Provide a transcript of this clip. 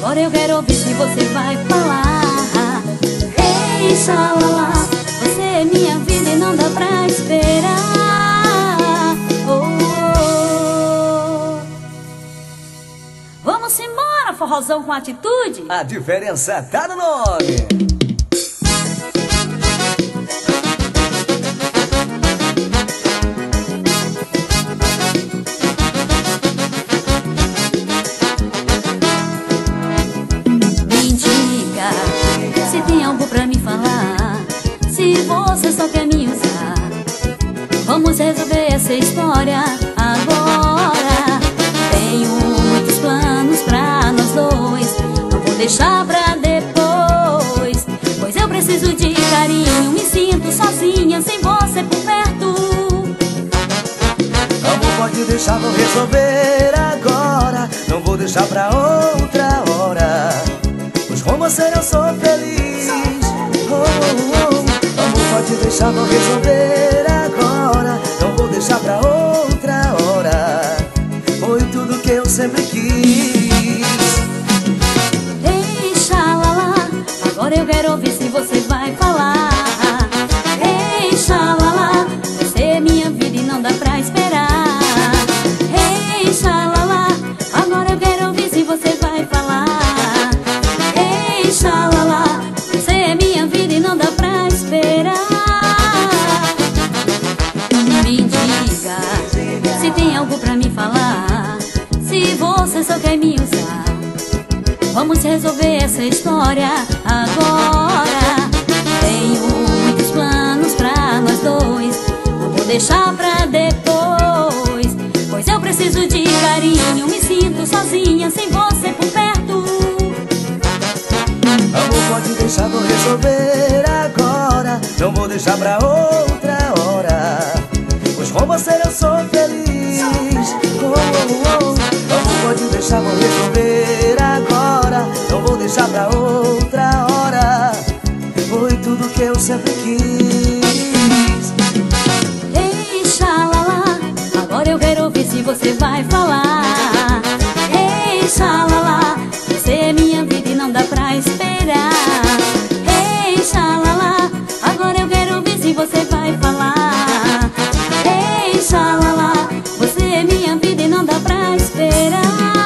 Agora eu quero ouvir se você vai falar. Ei, xalala, você é minha vida e não dá pra esperar. Oh, oh, oh. Vamos embora, forrozão com atitude. A diferença tá no nome. Se tem algo pra me falar, se você só quer me usar, vamos resolver essa história agora. Tenho muitos planos pra nós dois, não vou deixar pra depois, pois eu preciso de carinho, me sinto sozinha sem você por perto. Amor, pode deixar, vou resolver agora, não vou deixar pra outra hora, pois com você eu sou feliz. Oh, oh, oh. Amor, pode deixar, vou resolver agora, não vou deixar pra outra hora, foi tudo que eu sempre quis. Ei, xalala, agora eu quero ouvir se você vai falar. Ei, xalala, você é minha vida e não dá pra esperar. Ei, xalala, agora eu quero ouvir se você vai falar. Ei, xalala, você é minha vida e não dá pra esperar. Me diga se tem algo pra me falar, se você só quer me usar, vamos resolver essa história agora. Tenho muitos planos pra nós dois, não vou deixar pra depois, pois eu preciso de carinho, me sinto sozinha sem você por perto. Amor, pode deixar, vou resolver agora, não vou deixar pra outra hora, pois com você eu sou feliz. Oh, oh, oh. Amor, pode deixar, vou resolver agora, não vou deixar pra outra hora, foi tudo que eu sempre quis. Ei, xalala, agora eu quero ouvir se você vai falar. Ei, xalala, você é minha vida e não dá pra esperar. Ei, xalala, agora eu quero ouvir se você vai falar. Ei, xalala, você é minha vida e não dá pra esperar.